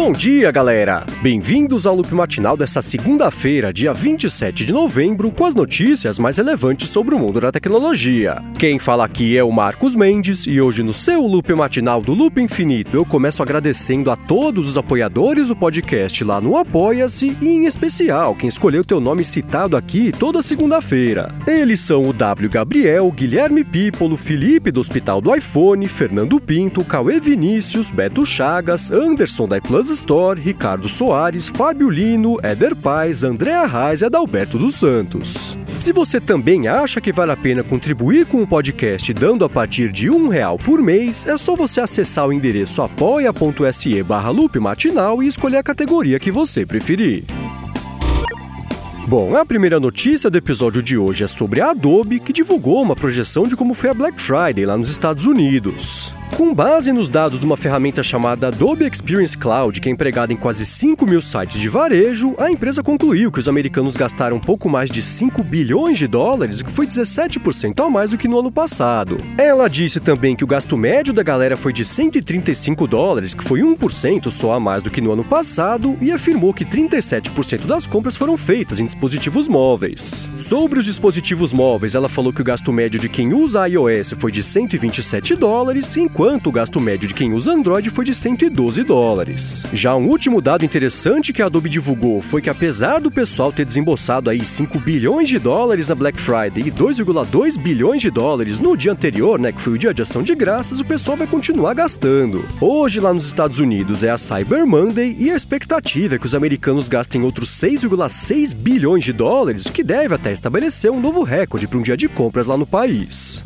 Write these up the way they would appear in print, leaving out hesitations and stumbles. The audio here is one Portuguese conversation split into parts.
Bom dia, galera! Bem-vindos ao Loop Matinal dessa segunda-feira, dia 27 de novembro, com as notícias mais relevantes sobre o mundo da tecnologia. Quem fala aqui é o Marcos Mendes e hoje no seu Loop Matinal do Loop Infinito eu começo agradecendo a todos os apoiadores do podcast lá no Apoia-se e em especial quem escolheu teu nome citado aqui toda segunda-feira. Eles são o W. Gabriel, Guilherme Pípolo, Felipe do Hospital do iPhone, Fernando Pinto, Cauê Vinícius, Beto Chagas, Anderson da Plus Store, Ricardo Soares, Fábio Lino, Éder Paz, Andréa Reis e Adalberto dos Santos. Se você também acha que vale a pena contribuir com o podcast dando a partir de R$1 por mês, é só você acessar o endereço apoia.se/loopmatinal e escolher a categoria que você preferir. Bom, a primeira notícia do episódio de hoje é sobre a Adobe, que divulgou uma projeção de como foi a Black Friday lá nos Estados Unidos. Com base nos dados de uma ferramenta chamada Adobe Experience Cloud, que é empregada em quase 5 mil sites de varejo, a empresa concluiu que os americanos gastaram um pouco mais de 5 bilhões de dólares, o que foi 17% a mais do que no ano passado. Ela disse também que o gasto médio da galera foi de 135 dólares, que foi 1% só a mais do que no ano passado, e afirmou que 37% das compras foram feitas em dispositivos móveis. Sobre os dispositivos móveis, ela falou que o gasto médio de quem usa iOS foi de 127 dólares, enquanto o gasto médio de quem usa Android foi de 112 dólares. Já um último dado interessante que a Adobe divulgou foi que apesar do pessoal ter desembolsado aí 5 bilhões de dólares na Black Friday e 2,2 bilhões de dólares no dia anterior, que foi o dia de ação de graças, o pessoal vai continuar gastando. Hoje lá nos Estados Unidos é a Cyber Monday e a expectativa é que os americanos gastem outros 6,6 bilhões de dólares, o que deve até estabelecer um novo recorde para um dia de compras lá no país.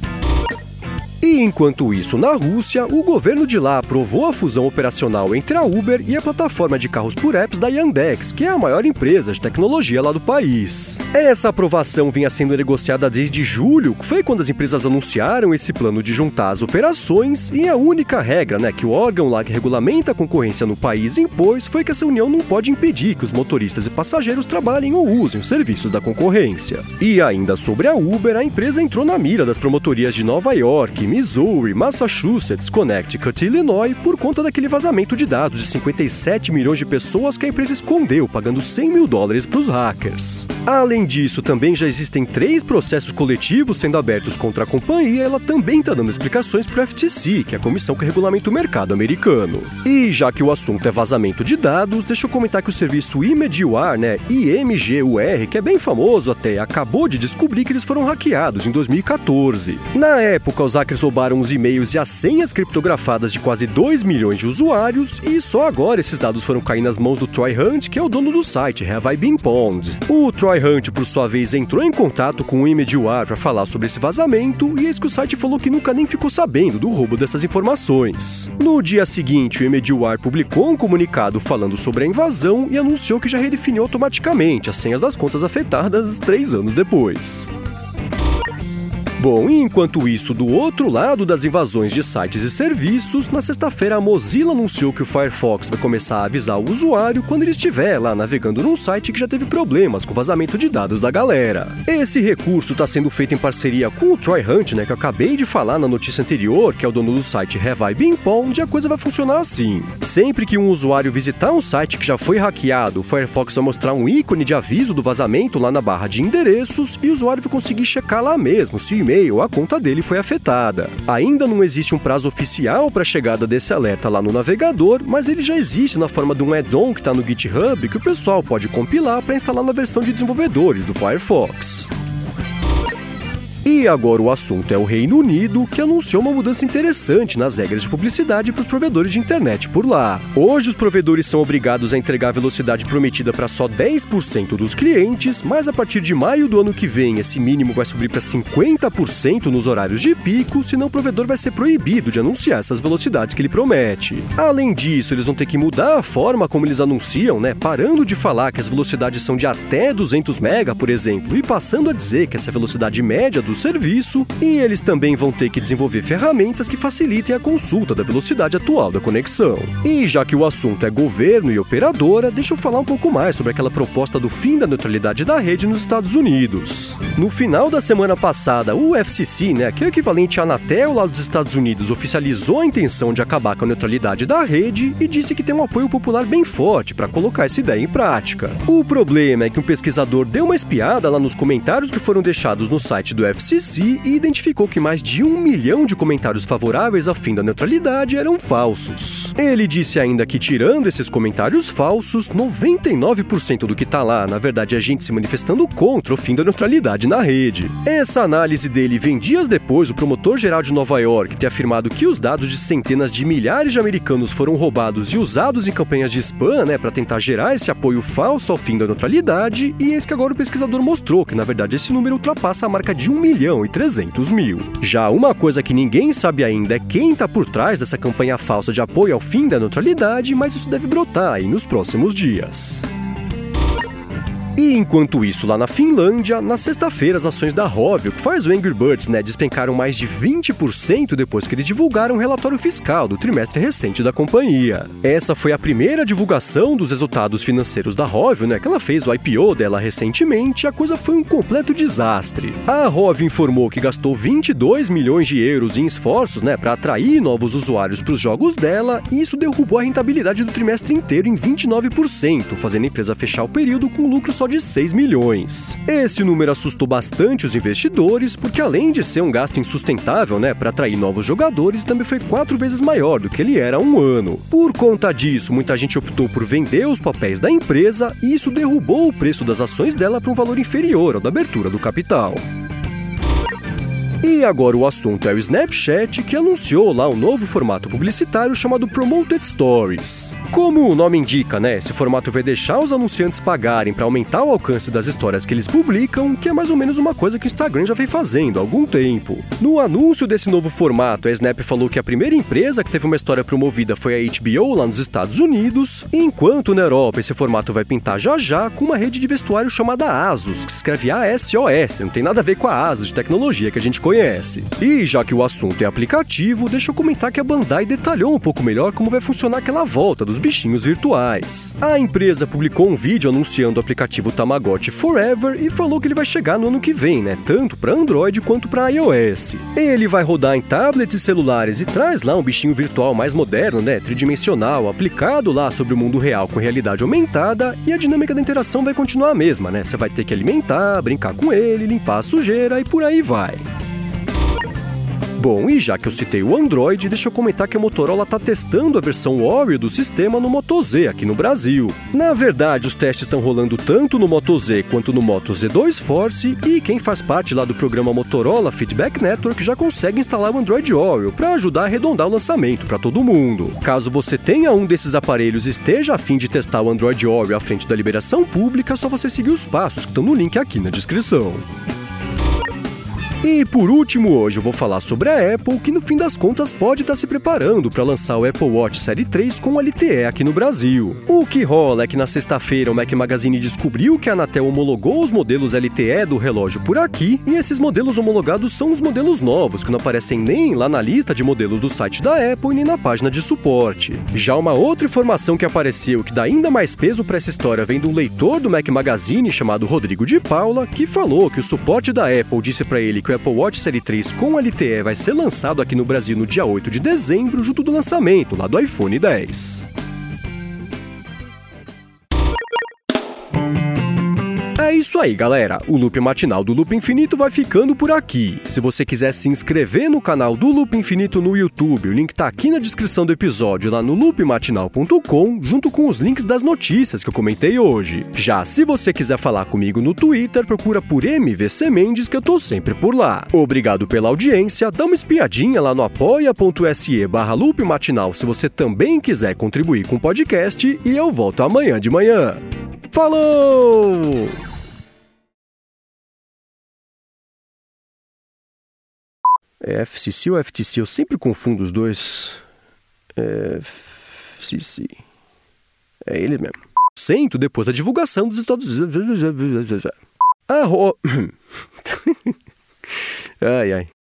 E enquanto isso, na Rússia, o governo de lá aprovou a fusão operacional entre a Uber e a plataforma de carros por apps da Yandex, que é a maior empresa de tecnologia lá do país. Essa aprovação vinha sendo negociada desde julho, que foi quando as empresas anunciaram esse plano de juntar as operações, e a única regra, que o órgão lá que regulamenta a concorrência no país impôs foi que essa união não pode impedir que os motoristas e passageiros trabalhem ou usem os serviços da concorrência. E ainda sobre a Uber, a empresa entrou na mira das promotorias de Nova York, Missouri, Massachusetts, Connecticut e Illinois por conta daquele vazamento de dados de 57 milhões de pessoas que a empresa escondeu, pagando 100 mil dólares para os hackers. Além disso, também já existem 3 processos coletivos sendo abertos contra a companhia e ela também está dando explicações para o FTC, que é a comissão que regulamenta o mercado americano. E já que o assunto é vazamento de dados, deixa eu comentar que o serviço IMGUR, IMGUR, que é bem famoso até, acabou de descobrir que eles foram hackeados em 2014. Na época, os hackers roubaram os e-mails e as senhas criptografadas de quase 2 milhões de usuários e só agora esses dados foram cair nas mãos do Troy Hunt, que é o dono do site Have I Been Pwned. O Troy Hunt, por sua vez, entrou em contato com o IMGUR para falar sobre esse vazamento e eis que o site falou que nunca nem ficou sabendo do roubo dessas informações. No dia seguinte, o IMGUR publicou um comunicado falando sobre a invasão e anunciou que já redefiniu automaticamente as senhas das contas afetadas 3 anos depois. Bom, e enquanto isso, do outro lado das invasões de sites e serviços, na sexta-feira a Mozilla anunciou que o Firefox vai começar a avisar o usuário quando ele estiver lá navegando num site que já teve problemas com o vazamento de dados da galera. Esse recurso está sendo feito em parceria com o Troy Hunt, que eu acabei de falar na notícia anterior, que é o dono do site Have I Been Pwned, e a coisa vai funcionar assim. Sempre que um usuário visitar um site que já foi hackeado, o Firefox vai mostrar um ícone de aviso do vazamento lá na barra de endereços e o usuário vai conseguir checar lá mesmo se o e-mail ou a conta dele foi afetada. Ainda não existe um prazo oficial para a chegada desse alerta lá no navegador, mas ele já existe na forma de um add-on que está no GitHub que o pessoal pode compilar para instalar na versão de desenvolvedores do Firefox. E agora o assunto é o Reino Unido, que anunciou uma mudança interessante nas regras de publicidade para os provedores de internet por lá. Hoje os provedores são obrigados a entregar a velocidade prometida para só 10% dos clientes, mas a partir de maio do ano que vem esse mínimo vai subir para 50% nos horários de pico, senão o provedor vai ser proibido de anunciar essas velocidades que ele promete. Além disso, eles vão ter que mudar a forma como eles anunciam, parando de falar que as velocidades são de até 200 MB, por exemplo, e passando a dizer que essa é a velocidade média dos serviço, e eles também vão ter que desenvolver ferramentas que facilitem a consulta da velocidade atual da conexão. E já que o assunto é governo e operadora, deixa eu falar um pouco mais sobre aquela proposta do fim da neutralidade da rede nos Estados Unidos. No final da semana passada, o FCC, que é o equivalente à Anatel lá dos Estados Unidos, oficializou a intenção de acabar com a neutralidade da rede e disse que tem um apoio popular bem forte para colocar essa ideia em prática. O problema é que um pesquisador deu uma espiada lá nos comentários que foram deixados no site do FCC e identificou que mais de 1 milhão de comentários favoráveis ao fim da neutralidade eram falsos. Ele disse ainda que, tirando esses comentários falsos, 99% do que tá lá, na verdade, é gente se manifestando contra o fim da neutralidade na rede. Essa análise dele vem dias depois do promotor-geral de Nova York ter afirmado que os dados de centenas de milhares de americanos foram roubados e usados em campanhas de spam, para tentar gerar esse apoio falso ao fim da neutralidade, e eis que agora o pesquisador mostrou que, na verdade, esse número ultrapassa a marca de 1.300.000. Já uma coisa que ninguém sabe ainda é quem está por trás dessa campanha falsa de apoio ao fim da neutralidade, mas isso deve brotar aí nos próximos dias. E enquanto isso, lá na Finlândia, na sexta-feira, as ações da Rovio, que faz o Angry Birds, despencaram mais de 20% depois que eles divulgaram um relatório fiscal do trimestre recente da companhia. Essa foi a primeira divulgação dos resultados financeiros da Rovio, que ela fez o IPO dela recentemente, e a coisa foi um completo desastre. A Rovio informou que gastou 22 milhões de euros em esforços, para atrair novos usuários para os jogos dela, e isso derrubou a rentabilidade do trimestre inteiro em 29%, fazendo a empresa fechar o período com lucro só de 6 milhões. Esse número assustou bastante os investidores, porque além de ser um gasto insustentável, para atrair novos jogadores, também foi 4 vezes maior do que ele era há um ano. Por conta disso, muita gente optou por vender os papéis da empresa e isso derrubou o preço das ações dela para um valor inferior ao da abertura do capital. E agora o assunto é o Snapchat, que anunciou lá um novo formato publicitário chamado Promoted Stories. Como o nome indica, esse formato vai deixar os anunciantes pagarem para aumentar o alcance das histórias que eles publicam, que é mais ou menos uma coisa que o Instagram já vem fazendo há algum tempo. No anúncio desse novo formato, a Snap falou que a primeira empresa que teve uma história promovida foi a HBO lá nos Estados Unidos, enquanto na Europa esse formato vai pintar já com uma rede de vestuário chamada ASOS, que se escreve ASOS, não tem nada a ver com a ASUS de tecnologia que a gente conhece. E já que o assunto é aplicativo, deixa eu comentar que a Bandai detalhou um pouco melhor como vai funcionar aquela volta dos bichinhos virtuais. A empresa publicou um vídeo anunciando o aplicativo Tamagotchi Forever e falou que ele vai chegar no ano que vem, tanto para Android quanto para iOS. Ele vai rodar em tablets e celulares e traz lá um bichinho virtual mais moderno, tridimensional, aplicado lá sobre o mundo real com realidade aumentada, e a dinâmica da interação vai continuar a mesma, Você vai ter que alimentar, brincar com ele, limpar a sujeira e por aí vai. Bom, e já que eu citei o Android, deixa eu comentar que a Motorola está testando a versão Oreo do sistema no Moto Z aqui no Brasil. Na verdade, os testes estão rolando tanto no Moto Z quanto no Moto Z2 Force, e quem faz parte lá do programa Motorola Feedback Network já consegue instalar o Android Oreo para ajudar a arredondar o lançamento para todo mundo. Caso você tenha um desses aparelhos e esteja a fim de testar o Android Oreo à frente da liberação pública, é só você seguir os passos que estão no link aqui na descrição. E por último, hoje eu vou falar sobre a Apple, que no fim das contas pode estar se preparando para lançar o Apple Watch Série 3 com LTE aqui no Brasil. O que rola é que na sexta-feira o Mac Magazine descobriu que a Anatel homologou os modelos LTE do relógio por aqui, e esses modelos homologados são os modelos novos, que não aparecem nem lá na lista de modelos do site da Apple nem na página de suporte. Já uma outra informação que apareceu que dá ainda mais peso para essa história vem de um leitor do Mac Magazine chamado Rodrigo de Paula, que falou que o suporte da Apple disse para ele que o Apple Watch Série 3 com LTE vai ser lançado aqui no Brasil no dia 8 de dezembro, junto do lançamento lá do iPhone 10. É isso aí, galera. O Loop Matinal do Loop Infinito vai ficando por aqui. Se você quiser se inscrever no canal do Loop Infinito no YouTube, o link tá aqui na descrição do episódio, lá no loopmatinal.com, junto com os links das notícias que eu comentei hoje. Já se você quiser falar comigo no Twitter, procura por MVC Mendes, que eu tô sempre por lá. Obrigado pela audiência, dá uma espiadinha lá no apoia.se/loopmatinal se você também quiser contribuir com o podcast, e eu volto amanhã de manhã. Falou! É FCC ou FTC? Eu sempre confundo os dois. FCC. É ele mesmo. Cento depois da divulgação dos Estados Unidos. Ai, ai.